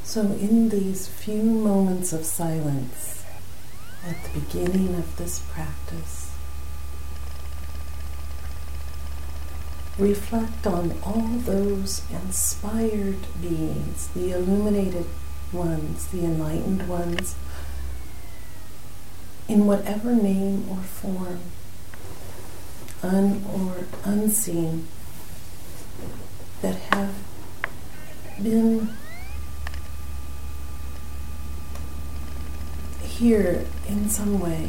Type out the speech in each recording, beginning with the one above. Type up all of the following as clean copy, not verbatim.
So in these few moments of silence at the beginning of this practice, reflect on all those inspired beings, the illuminated ones, the enlightened ones, in whatever name or form, or unseen, that have been here in some way,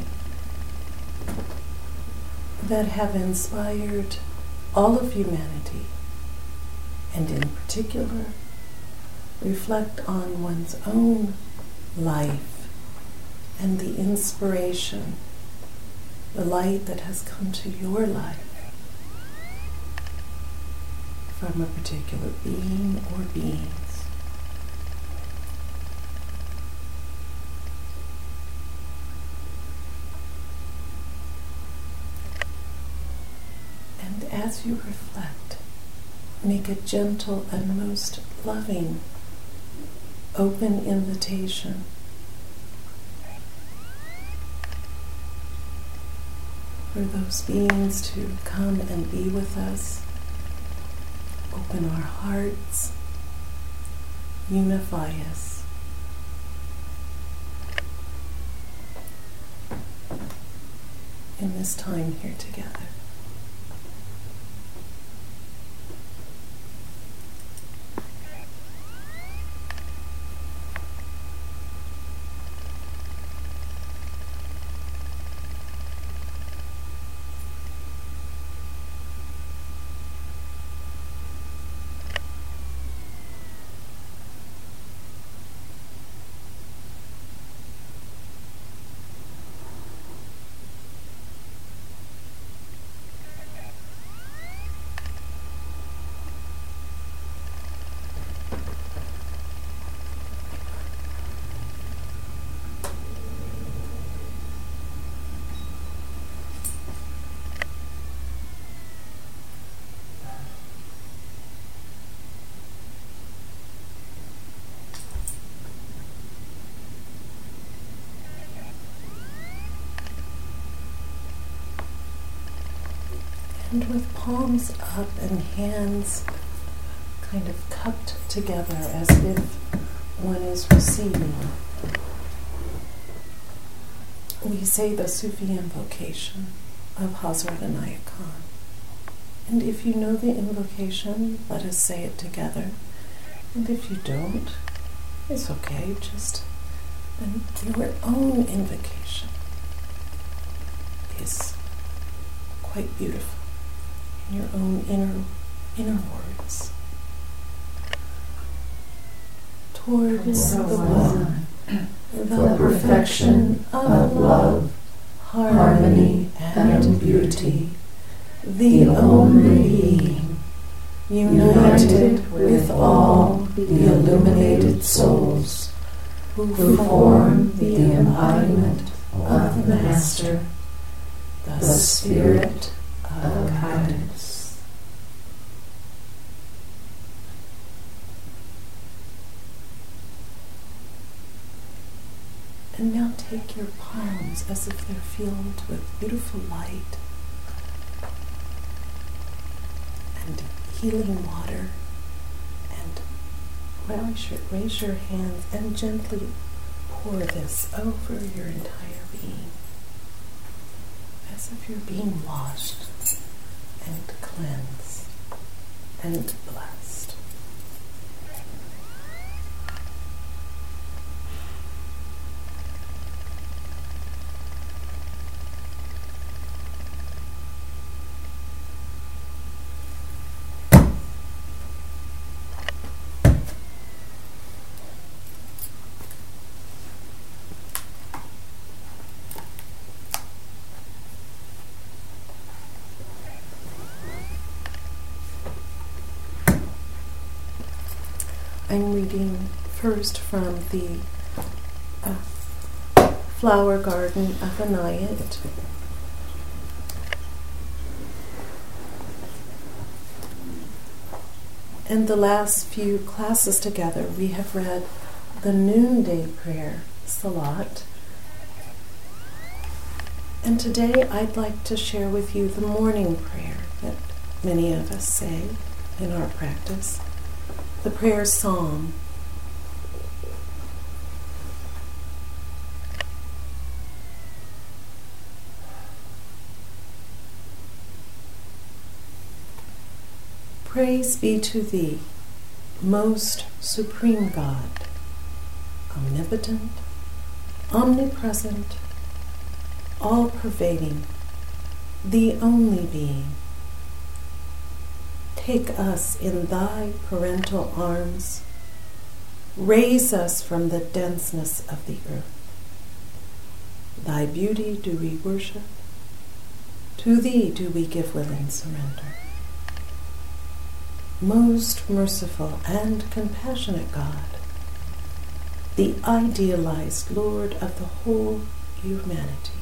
that have inspired all of humanity, and in particular, reflect on one's own life and the inspiration, the light that has come to your life from a particular being or beings. And as you reflect, make a gentle and most loving, open invitation for those beings to come and be with us, open our hearts, unify us. In this time here together. And with palms up and hands kind of cupped together as if one is receiving, we say the Sufi invocation of Hazrat Inayat Khan. And if you know the invocation, let us say it together. And if you don't, it's okay, just your own invocation is quite beautiful. Your own inner words. Towards the one, the perfection of love, harmony, and beauty, the only being, united with all the illuminated souls who form the embodiment of the Master, the Spirit of guidance. And now take your palms as if they're filled with beautiful light and healing water, and raise your hands and gently pour this over your entire being, as if you're being washed and cleansed and blessed. I'm reading first from the Flower Garden of Inayat. And the last few classes together, we have read the noonday prayer, Salat. And today I'd like to share with you the morning prayer that many of us say in our practice, the prayer psalm. Praise be to thee, most supreme God, omnipotent, omnipresent, all-pervading, the only being. Take us in thy parental arms, raise us from the denseness of the earth. Thy beauty do we worship, to thee do we give willing surrender. Most merciful and compassionate God, the idealized Lord of the whole humanity.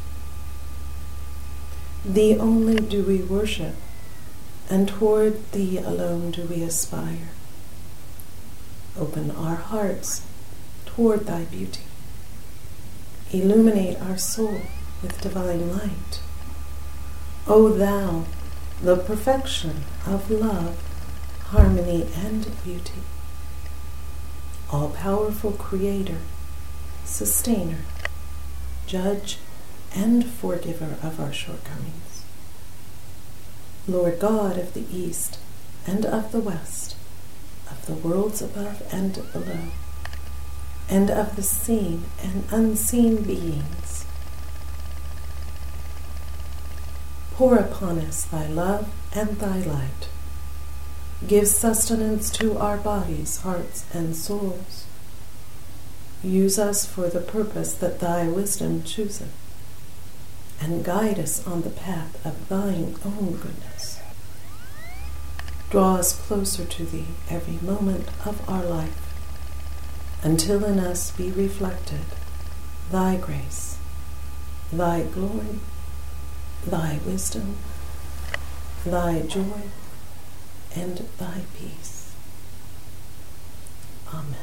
Thee only do we worship, and toward thee alone do we aspire. Open our hearts toward thy beauty. Illuminate our soul with divine light. O thou, the perfection of love, harmony, and beauty, all-powerful creator, sustainer, judge, and forgiver of our shortcomings. Lord God of the East and of the West, of the worlds above and below, and of the seen and unseen beings, pour upon us thy love and thy light. Give sustenance to our bodies, hearts, and souls. Use us for the purpose that thy wisdom chooseth, and guide us on the path of thine own goodness. Draw us closer to thee every moment of our life, until in us be reflected thy grace, thy glory, thy wisdom, thy joy, and thy peace. Amen.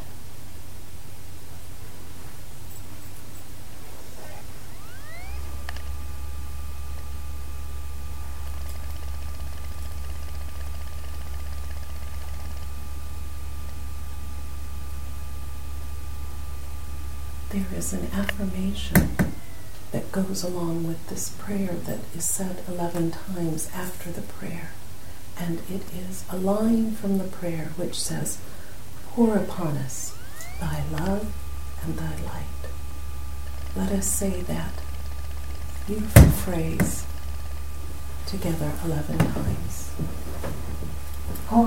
There is an affirmation that goes along with this prayer that is said 11 times after the prayer. And it is a line from the prayer which says, pour upon us thy love and thy light. Let us say that beautiful phrase together 11 times. Pour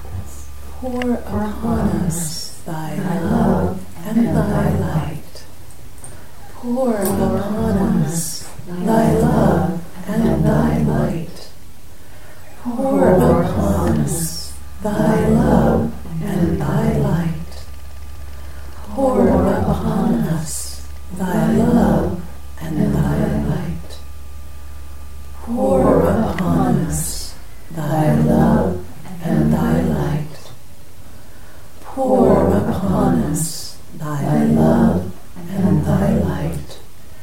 upon us thy love and thy light. Pour upon us thy love and thy light. Pour upon us thy love and thy light. Pour upon us thy love and thy light. Pour upon us thy love and thy light. Pour upon us thy love and thy light.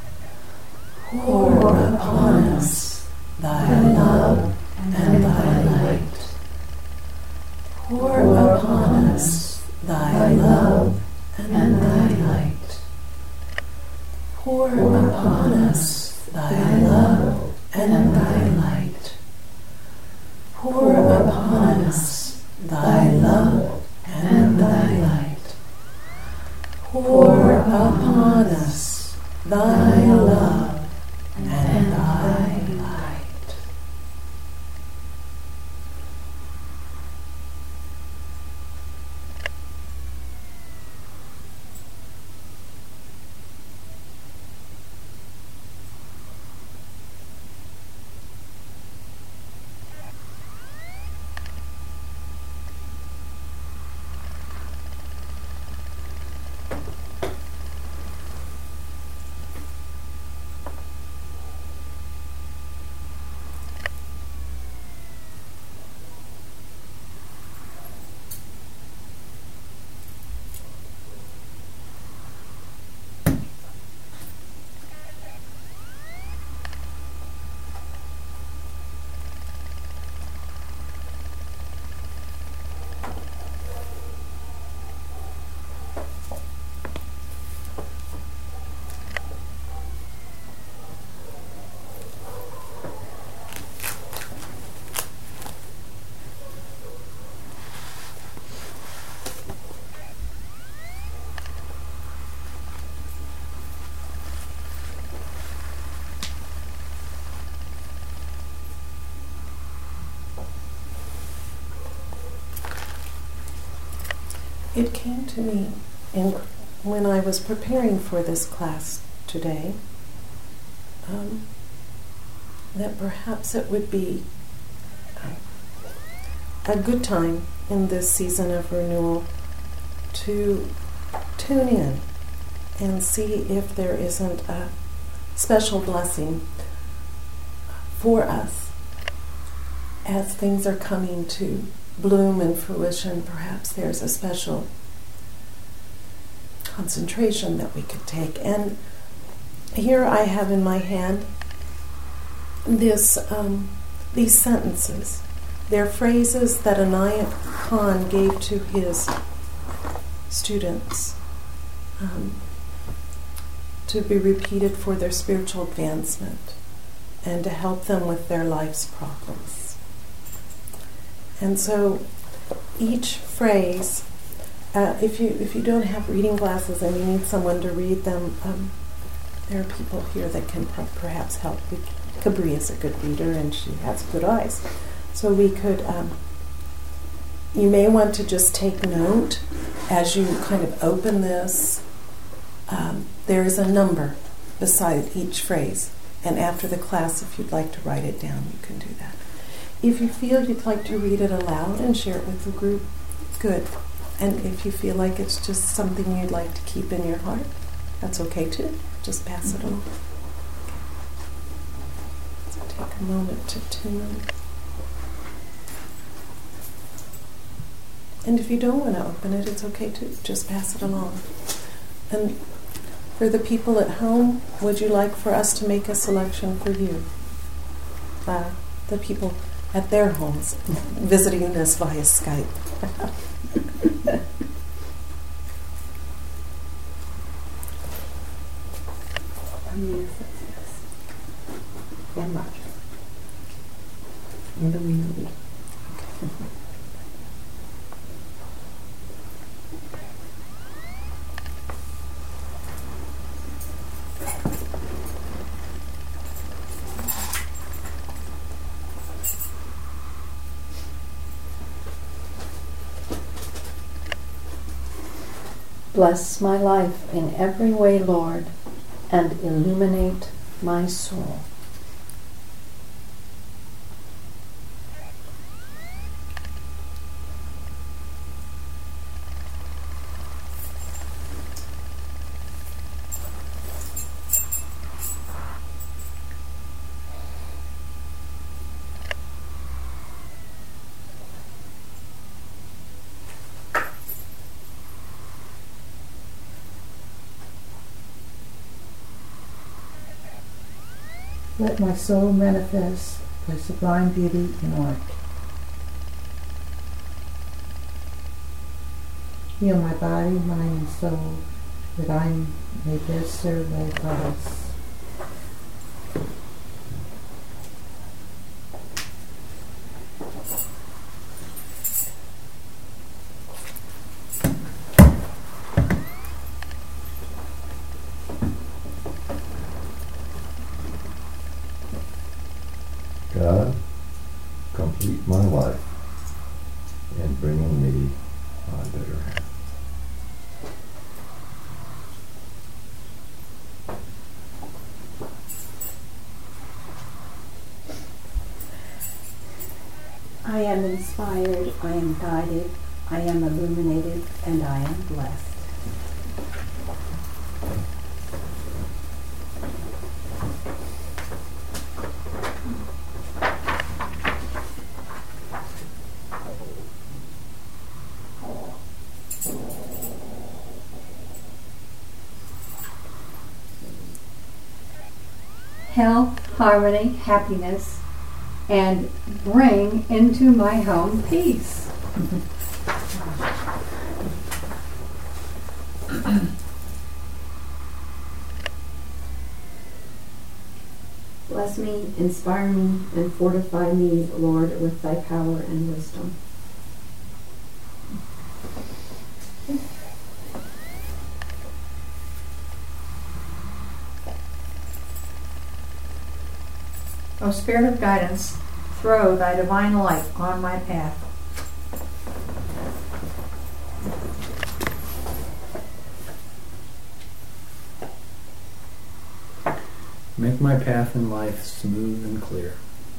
Pour upon us thy love and thy light. Pour upon us thy love and thy light. Pour upon us thy love and thy light. Pour upon us thy love and thy light. Pour upon us thy love and thy light. it came to me when I was preparing for this class today that perhaps it would be a good time in this season of renewal to tune in and see if there isn't a special blessing for us as things are coming to bloom and fruition. Perhaps there's a special concentration that we could take. And here I have in my hand these sentences. They're phrases that Anayat Khan gave to his students to be repeated for their spiritual advancement and to help them with their life's problems. And so each phrase, if you don't have reading glasses and you need someone to read them, there are people here that can perhaps help. Kabri is a good reader and she has good eyes. So we could, you may want to just take note as you kind of open this. There is a number beside each phrase. And after the class, if you'd like to write it down, you can do that. If you feel you'd like to read it aloud and share it with the group, good. And if you feel like it's just something you'd like to keep in your heart, that's okay too. Just pass it along. So take a moment to tune. And if you don't want to open it, it's okay too. Just pass it along. And for the people at home, would you like for us to make a selection for you? The people at their homes visiting us via Skype. Yes. And Roger. And the winner. Bless my life in every way, Lord, and illuminate my soul. Let my soul manifest thy sublime beauty in art. Heal my body, mind, and soul, that I may best serve thy cause. God, complete my life in bringing me my better half. I am inspired, I am guided, I am illuminated, and I am blessed. Health, harmony, happiness, and bring into my home peace. Bless me, inspire me, and fortify me, Lord, with thy power and wisdom. O Spirit of guidance, throw thy divine light on my path. Make my path in life smooth and clear.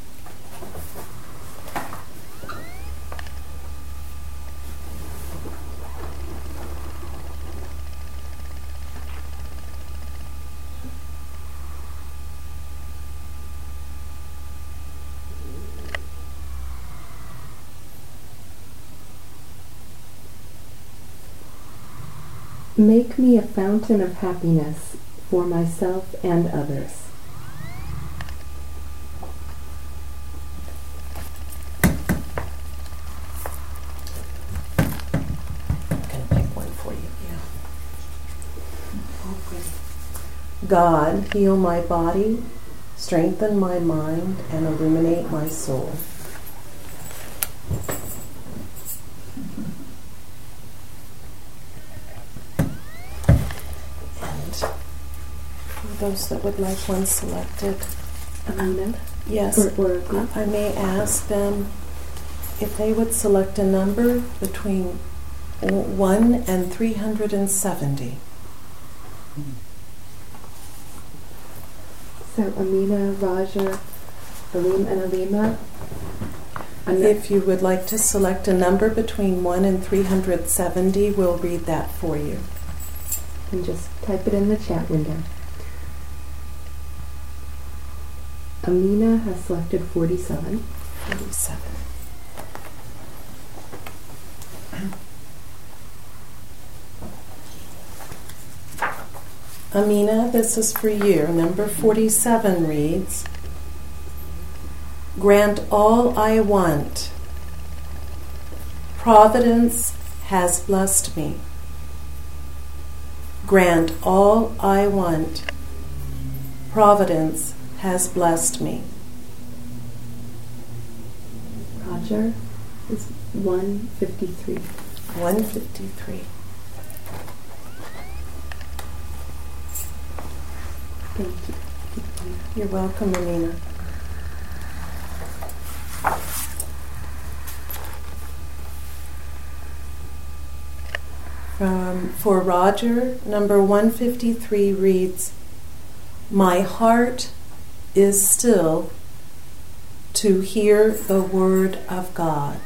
Make me a fountain of happiness for myself and others. I'm going to pick one for you. Yeah. Oh, good. God, heal my body, strengthen my mind, and illuminate my soul. Those that would like one selected. Amina? Yes. Or I may ask them if they would select a number between 1 and 370. So Amina, Raja, Alim, and Alima. If you would like to select a number between 1 and 370, we'll read that for you. And just type it in the chat window. Amina has selected 47. 47. Amina, this is for you. Number 47 reads, grant all I want. Providence has blessed me. Grant all I want. Providence has blessed me. Roger is 153. 153. Thank you. You're welcome, Amina. For Roger, number 153 reads, my heart is still to hear the word of God.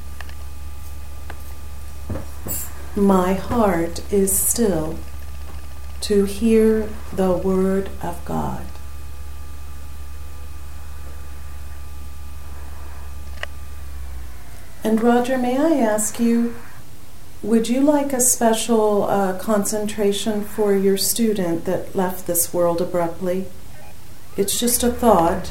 My heart is still to hear the word of God. And Roger, may I ask you, would you like a special concentration for your student that left this world abruptly? It's just a thought.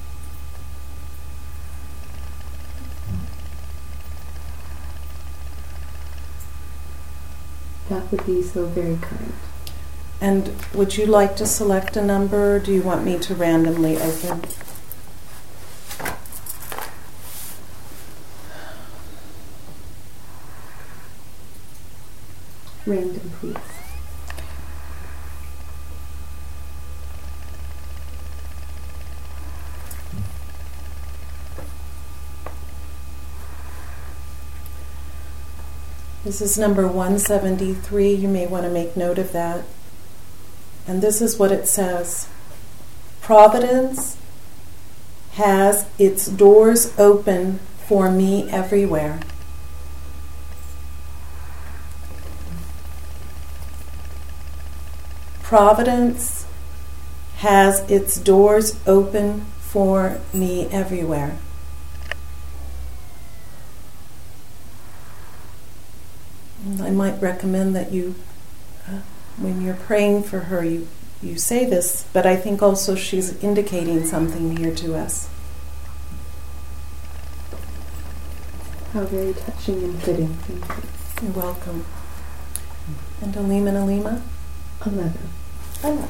That would be so very kind. And would you like to select a number, or do you want me to randomly open? Random, please. This is number 173. You may want to make note of that. And this is what it says. Providence has its doors open for me everywhere. Providence has its doors open for me everywhere. And I might recommend that you, when you're praying for her, you say this, but I think also she's indicating something here to us. How very touching and fitting. Thank you. You're welcome. And Alim and Alima? 11. 11.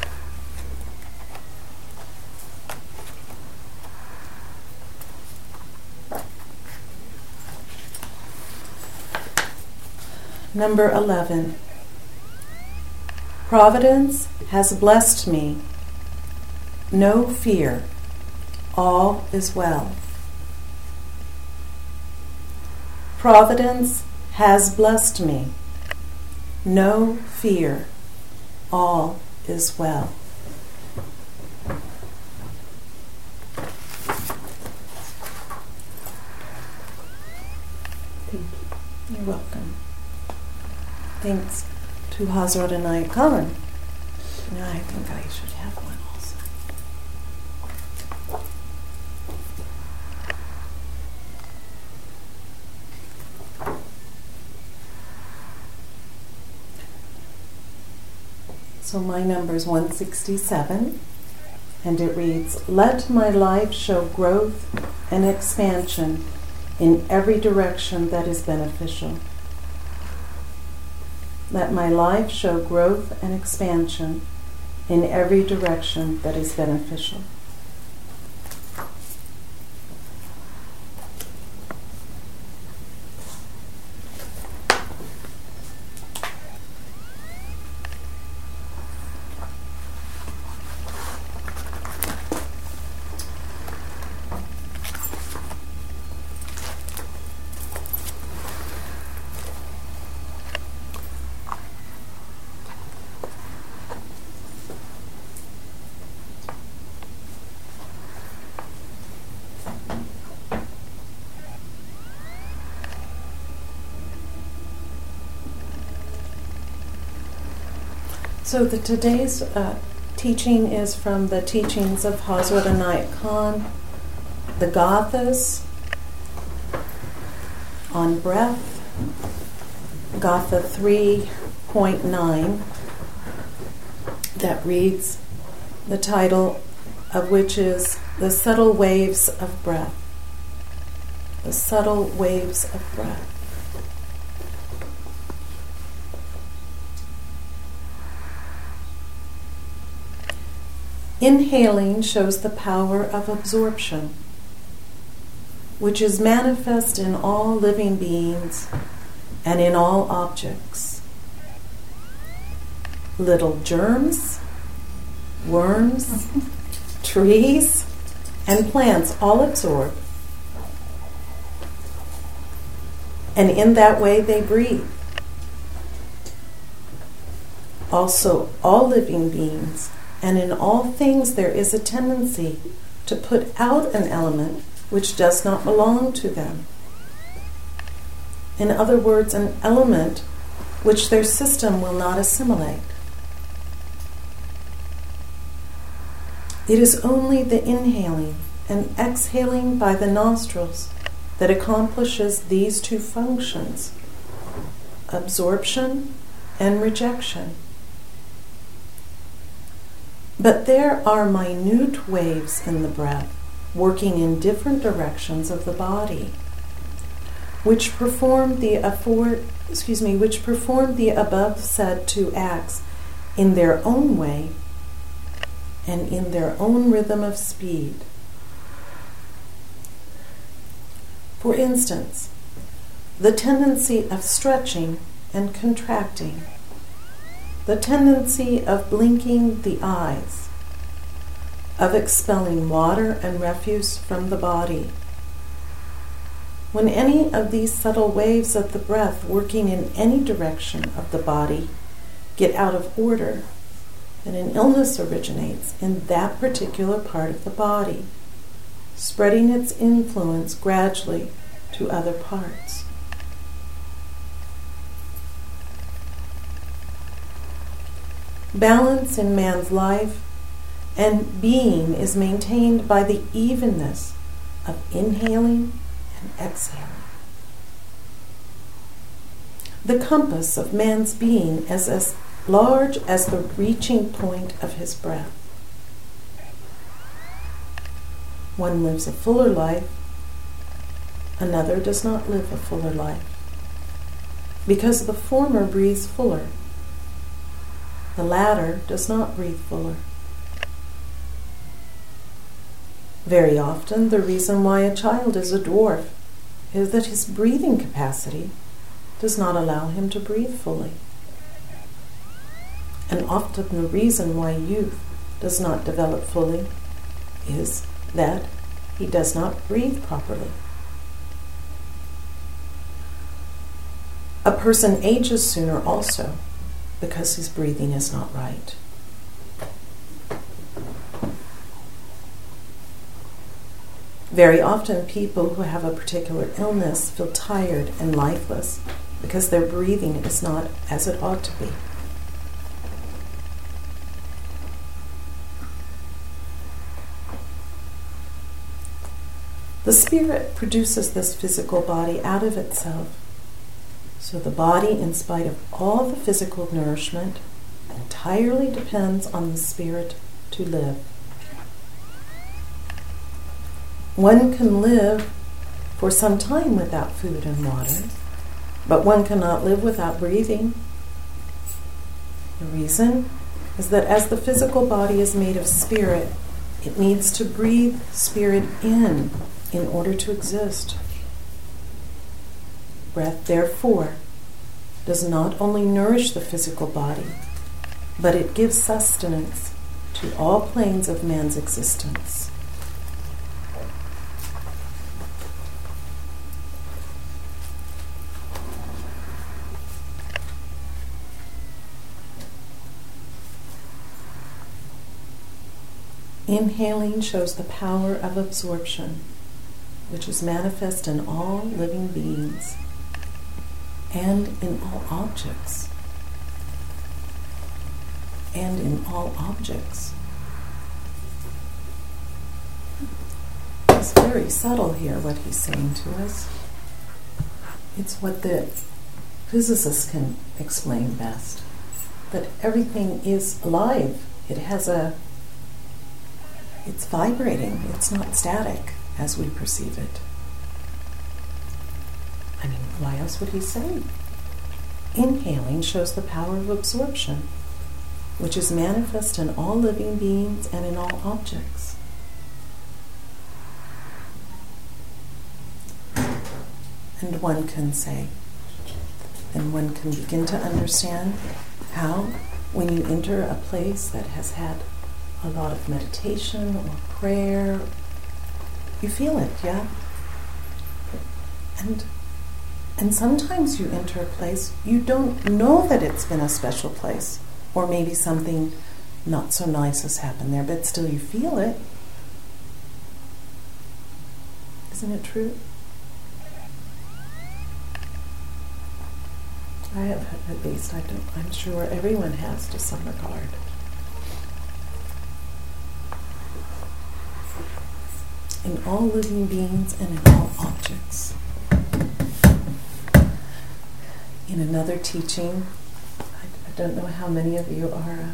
Number 11. Providence has blessed me. No fear. All is well. Providence has blessed me. No fear. All is well. thanks to Hazrat Inayat Khan. I think I should have one also. So my number is 167, and it reads, "Let my life show growth and expansion in every direction that is beneficial. Let my life show growth and expansion in every direction that is beneficial." So today's teaching is from the teachings of Hazrat Inayat Khan, the Gathas on breath, Gatha 3.9, that reads, the title of which is "The Subtle Waves of Breath." The subtle waves of breath. Inhaling shows the power of absorption, which is manifest in all living beings and in all objects. Little germs, worms, trees, and plants all absorb. And in that way they breathe. Also, all living beings, and in all things there is a tendency to put out an element which does not belong to them. In other words, an element which their system will not assimilate. It is only the inhaling and exhaling by the nostrils that accomplishes these two functions, absorption and rejection. But there are minute waves in the breath, working in different directions of the body, which perform the above said two acts in their own way and in their own rhythm of speed. For instance, the tendency of stretching and contracting, the tendency of blinking the eyes, of expelling water and refuse from the body. When any of these subtle waves of the breath working in any direction of the body get out of order, then an illness originates in that particular part of the body, spreading its influence gradually to other parts. Balance in man's life and being is maintained by the evenness of inhaling and exhaling. The compass of man's being is as large as the reaching point of his breath. One lives a fuller life, another does not live a fuller life, because the former breathes fuller, the latter does not breathe fuller. Very often, the reason why a child is a dwarf is that his breathing capacity does not allow him to breathe fully. And often the reason why youth does not develop fully is that he does not breathe properly. A person ages sooner also because his breathing is not right. Very often people who have a particular illness feel tired and lifeless because their breathing is not as it ought to be. The spirit produces this physical body out of itself. So the body, in spite of all the physical nourishment, entirely depends on the spirit to live. One can live for some time without food and water, but one cannot live without breathing. The reason is that as the physical body is made of spirit, it needs to breathe spirit in order to exist. Breath, therefore, does not only nourish the physical body, but it gives sustenance to all planes of man's existence. Inhaling shows the power of absorption, which is manifest in all living beings and in all objects. And in all objects. It's very subtle here what he's saying to us. It's what the physicists can explain best. That everything is alive. It's vibrating. It's not static as we perceive it. I mean, why else would he say? Inhaling shows the power of absorption, which is manifest in all living beings and in all objects. And one can say, and one can begin to understand how, when you enter a place that has had a lot of meditation or prayer, you feel it, yeah? And sometimes you enter a place, you don't know that it's been a special place, or maybe something not so nice has happened there, but still you feel it. Isn't it true? I have, at least, I'm sure everyone has to some regard. In all living beings and in all objects. In another teaching, I don't know how many of you are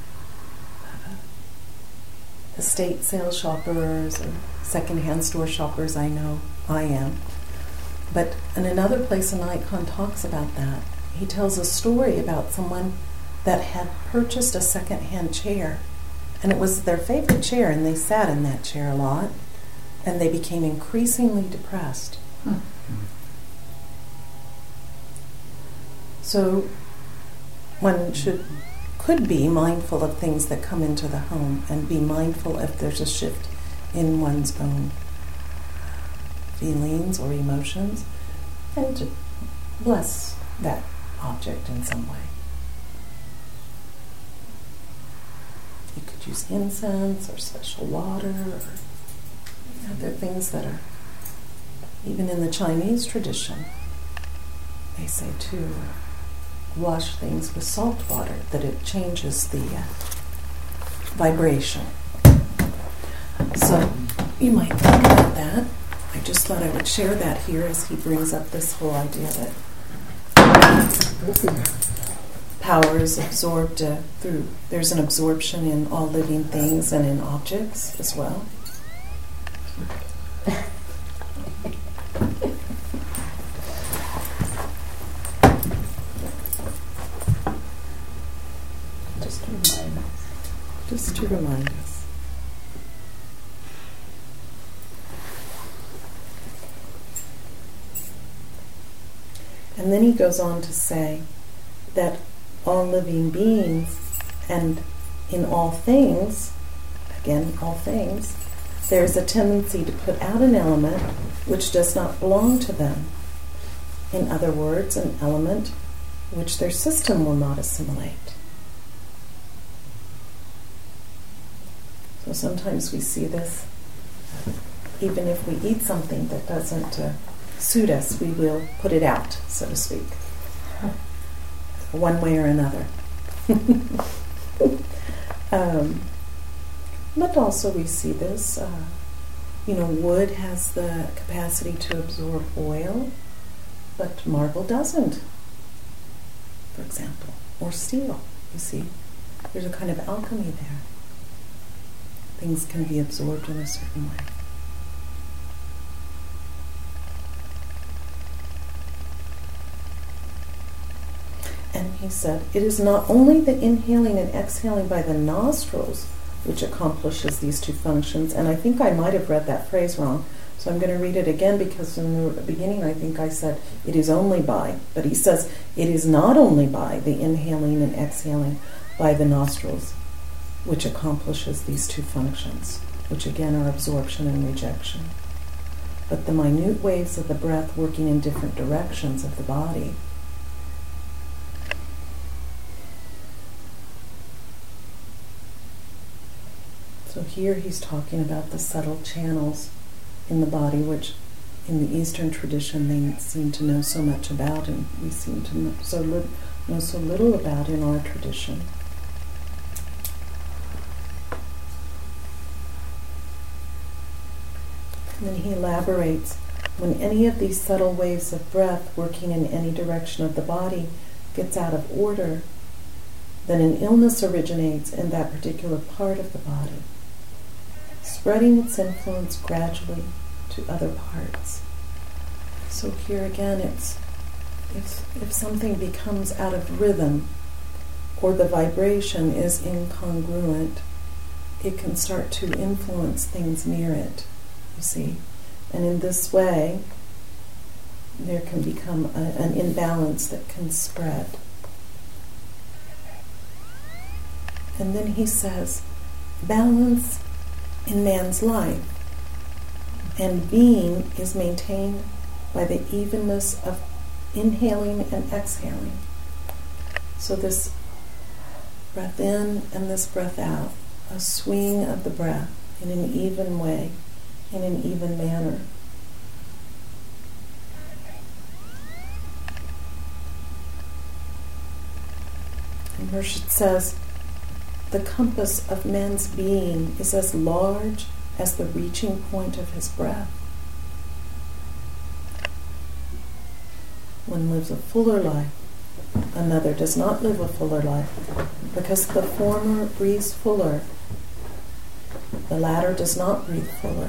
estate sale shoppers or secondhand store shoppers. I know I am. But in another place in Icon talks about that. He tells a story about someone that had purchased a secondhand chair, and it was their favorite chair, and they sat in that chair a lot, and they became increasingly depressed. So one could be mindful of things that come into the home, and be mindful if there's a shift in one's own feelings or emotions, and to bless that object in some way. You could use incense or special water or other things that are, even in the Chinese tradition, they say to wash things with salt water, that it changes the vibration. So you might think about that. I just thought I would share that here as he brings up this whole idea that power is absorbed through, there's an absorption in all living things and in objects as well. Just to remind us. And then he goes on to say that all living beings and in all things, again, all things, there's a tendency to put out an element which does not belong to them. In other words, an element which their system will not assimilate. So sometimes we see this, even if we eat something that doesn't suit us, we will put it out, so to speak. one way or another. But also we see this, wood has the capacity to absorb oil, but marble doesn't, for example, or steel. You see, there's a kind of alchemy there. Things can be absorbed in a certain way. And he said, it is not only the inhaling and exhaling by the nostrils which accomplishes these two functions, and I think I might have read that phrase wrong, so I'm going to read it again because in the beginning I think I said it is only by, but he says it is not only by the inhaling and exhaling by the nostrils which accomplishes these two functions, which again are absorption and rejection, but the minute waves of the breath working in different directions of the body. So here he's talking about the subtle channels in the body, which in the Eastern tradition they seem to know so much about, and we seem to know so little about in our tradition. And then he elaborates, when any of these subtle waves of breath working in any direction of the body gets out of order, then an illness originates in that particular part of the body, spreading its influence gradually to other parts. So here again, it's if something becomes out of rhythm or the vibration is incongruent, it can start to influence things near it, you see. And in this way, there can become an imbalance that can spread. And then he says, balance in man's life and being is maintained by the evenness of inhaling and exhaling. So this breath in and this breath out, a swing of the breath in an even way, in an even manner. And Murshid says, the compass of man's being is as large as the reaching point of his breath. One lives a fuller life, another does not live a fuller life, because the former breathes fuller, the latter does not breathe fuller.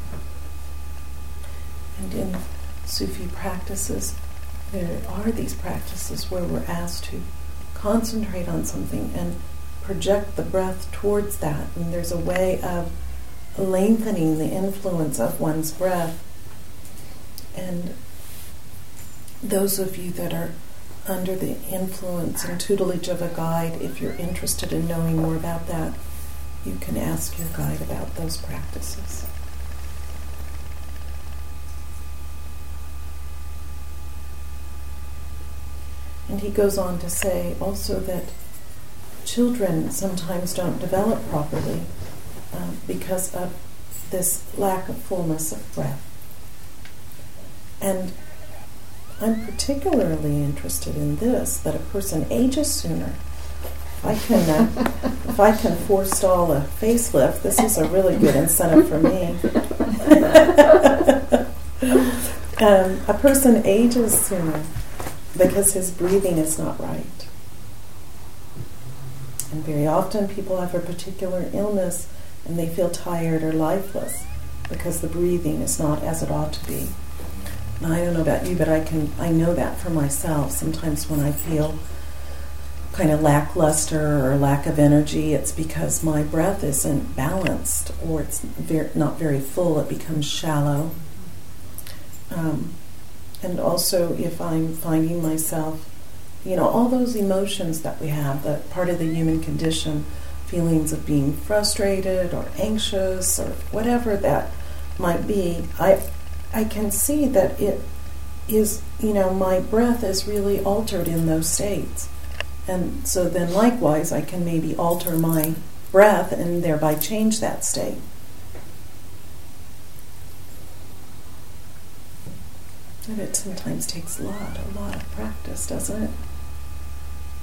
And in Sufi practices, there are these practices where we're asked to concentrate on something and project the breath towards that. And there's a way of lengthening the influence of one's breath. And those of you that are under the influence and tutelage of a guide, if you're interested in knowing more about that, you can ask your guide about those practices. And he goes on to say also that children sometimes don't develop properly because of this lack of fullness of breath. And I'm particularly interested in this, that a person ages sooner. If I can forestall a facelift, this is a really good incentive for me. A person ages sooner because his breathing is not right. And very often people have a particular illness and they feel tired or lifeless because the breathing is not as it ought to be. Now, I don't know about you, but I know that for myself. Sometimes when I feel kind of lackluster or lack of energy, it's because my breath isn't balanced or it's not very full. It becomes shallow. And also if I'm finding myself, all those emotions that we have, that part of the human condition, feelings of being frustrated or anxious or whatever that might be, I can see that it is, my breath is really altered in those states. And so then likewise, I can maybe alter my breath and thereby change that state. And it sometimes takes a lot of practice, doesn't it?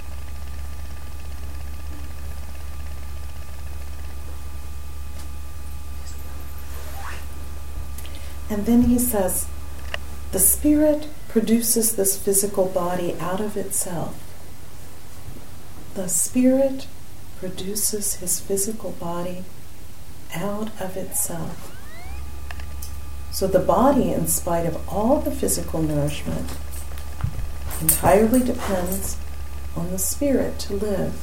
And then he says, the Spirit produces this physical body out of itself. The Spirit produces his physical body out of itself. So the body, in spite of all the physical nourishment, entirely depends on the Spirit to live.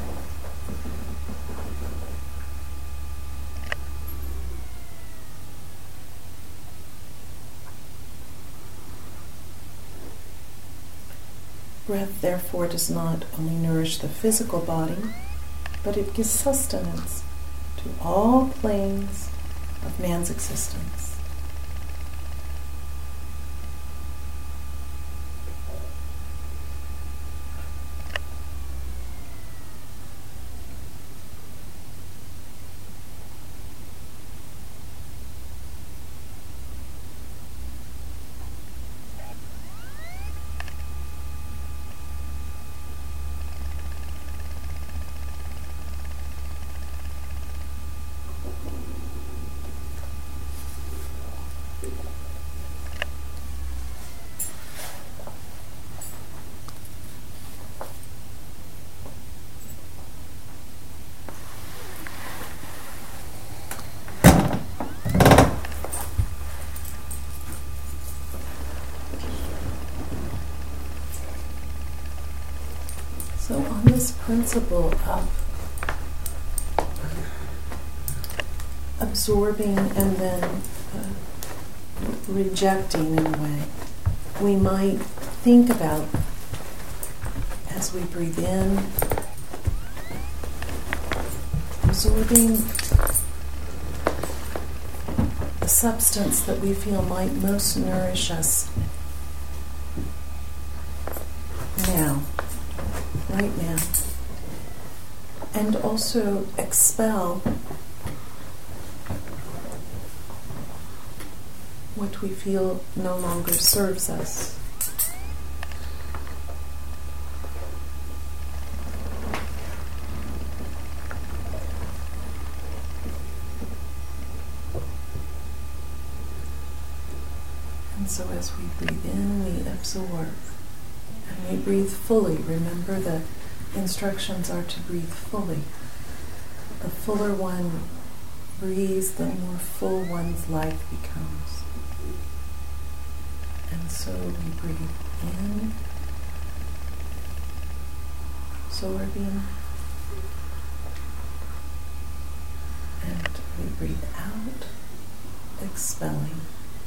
Breath, therefore, does not only nourish the physical body, but it gives sustenance to all planes of man's existence. So on this principle of absorbing and then rejecting in a way, we might think about, as we breathe in, absorbing the substance that we feel might most nourish us now. Right now, and also expel what we feel no longer serves us. And so as we breathe in, we absorb. And we breathe fully. Remember, the instructions are to breathe fully. The fuller one breathes, the more full one's life becomes. And so we breathe in, absorbing, and we breathe out, expelling.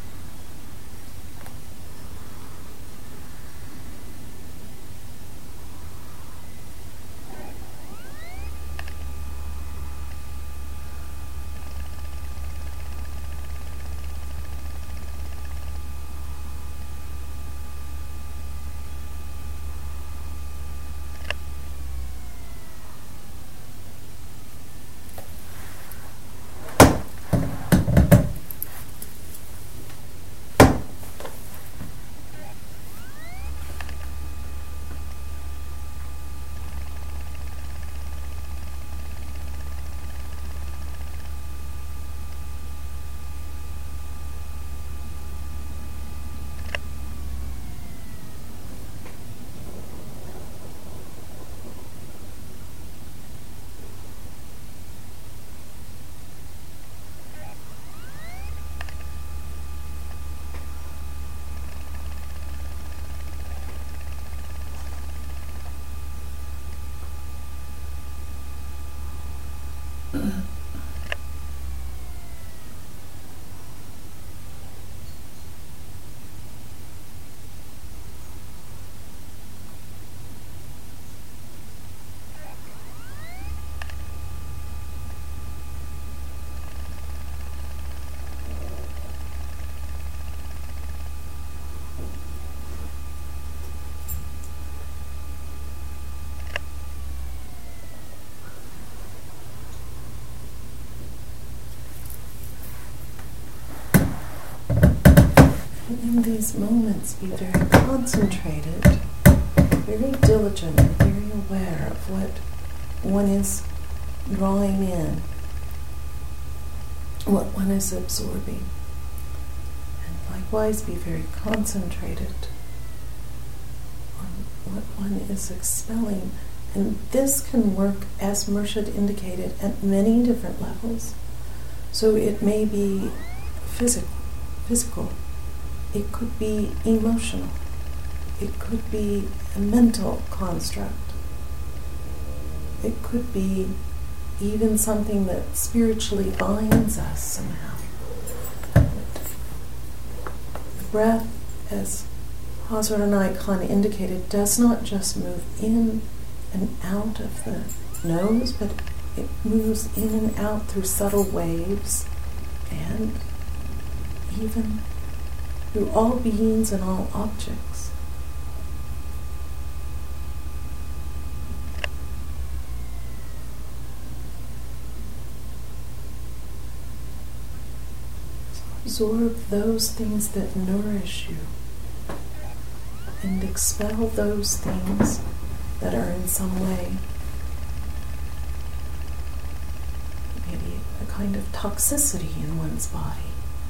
In these moments, be very concentrated, very diligent, and very aware of what one is drawing in, what one is absorbing. likewise be very concentrated on what one is expelling. And this can work, as Murshid indicated, at many different levels. So it may be physical. It could be emotional. It could be a mental construct. It could be even something that spiritually binds us somehow. The breath, as Hazrat Anai Khan indicated, does not just move in and out of the nose, but it moves in and out through subtle waves and even through all beings and all objects. So absorb those things that nourish you and expel those things that are in some way maybe a kind of toxicity in one's body.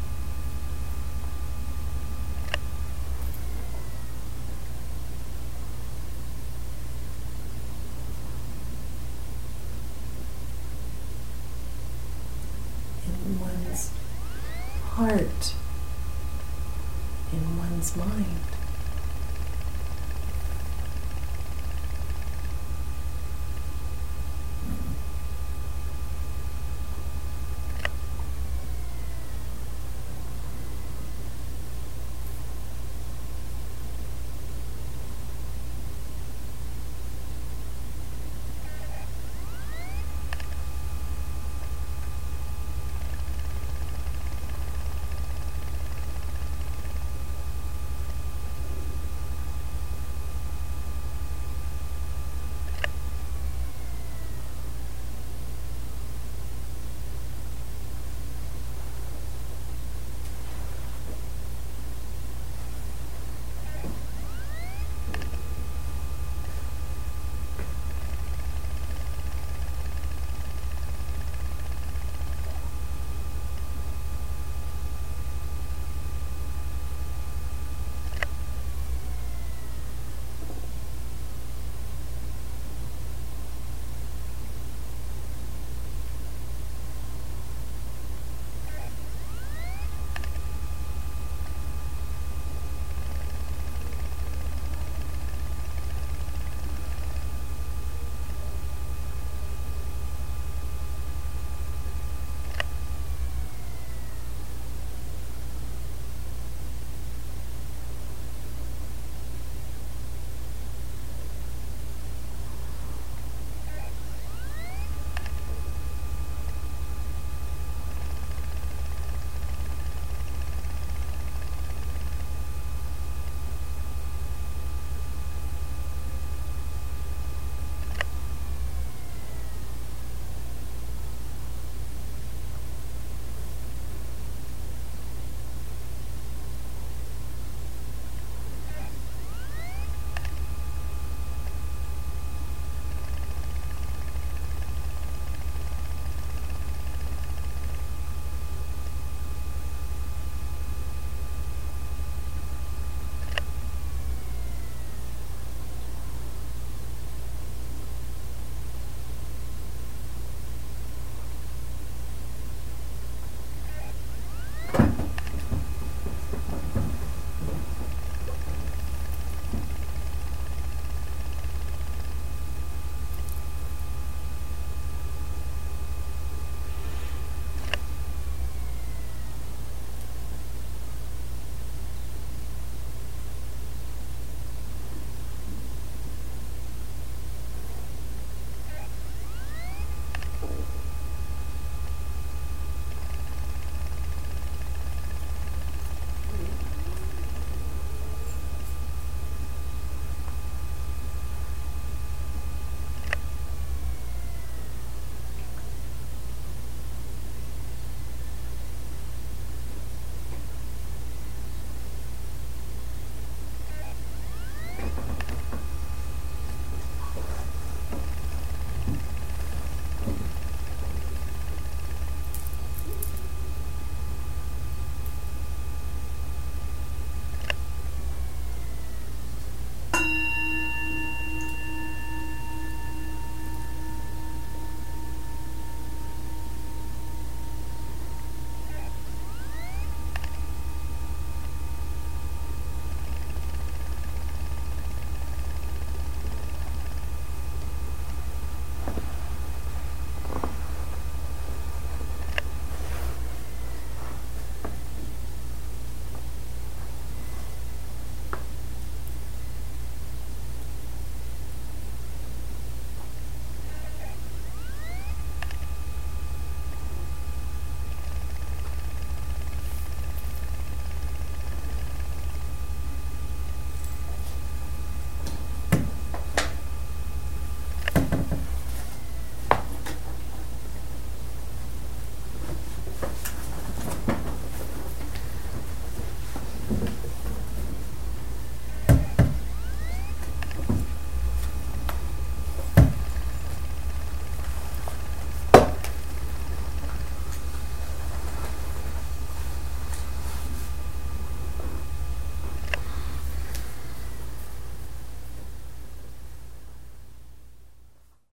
In one's heart, in one's mind.